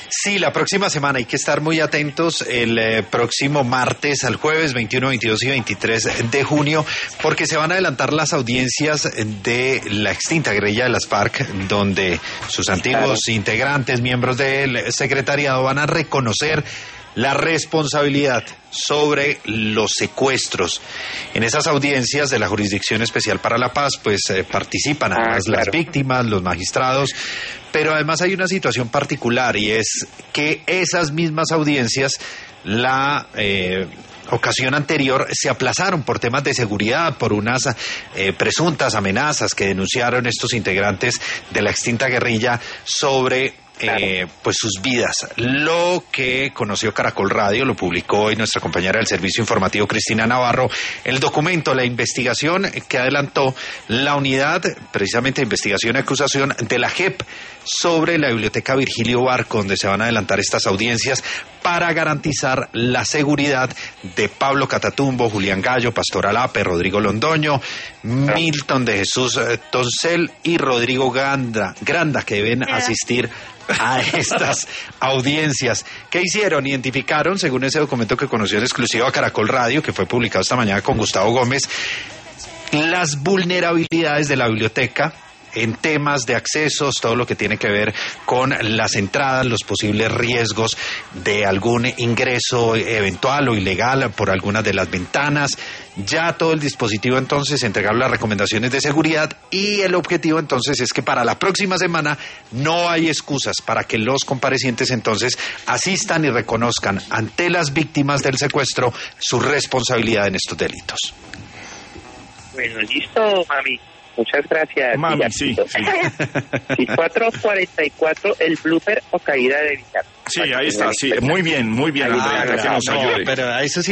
Sí, la próxima semana hay que estar muy atentos el próximo martes al jueves 21, 22 y 23 de junio, porque se van a adelantar las audiencias de la extinta guerrilla de las FARC, donde sus antiguos integrantes, miembros del secretariado, van a reconocer la responsabilidad sobre los secuestros. En esas audiencias de la Jurisdicción Especial para la Paz, pues participan además las víctimas, los magistrados, pero además hay una situación particular, y es que esas mismas audiencias, la ocasión anterior, se aplazaron por temas de seguridad, por unas presuntas amenazas que denunciaron estos integrantes de la extinta guerrilla sobre pues sus vidas. Lo que conoció Caracol Radio, lo publicó hoy nuestra compañera del servicio informativo Cristina Navarro, el documento, la investigación que adelantó la unidad precisamente de investigación y acusación de la JEP sobre la biblioteca Virgilio Barco, donde se van a adelantar estas audiencias para garantizar la seguridad de Pablo Catatumbo, Julián Gallo, Pastor Alape, Rodrigo Londoño, Milton de Jesús Toncel y Rodrigo Granda, que deben asistir a estas audiencias. ¿Qué hicieron? Identificaron, según ese documento que conoció en exclusiva a Caracol Radio, que fue publicado esta mañana con Gustavo Gómez, las vulnerabilidades de la biblioteca en temas de accesos, todo lo que tiene que ver con las entradas, los posibles riesgos de algún ingreso eventual o ilegal por algunas de las ventanas. Ya todo el dispositivo entonces entregaron las recomendaciones de seguridad, y el objetivo entonces es que para la próxima semana no hay excusas para que los comparecientes entonces asistan y reconozcan ante las víctimas del secuestro su responsabilidad en estos delitos. Bueno, listo, mami. Muchas gracias. Mami, sí. 4:44, el blooper o caída de Villar. Sí, ahí está, sí, muy bien, Andrea, que nos ayude. Pero eso sí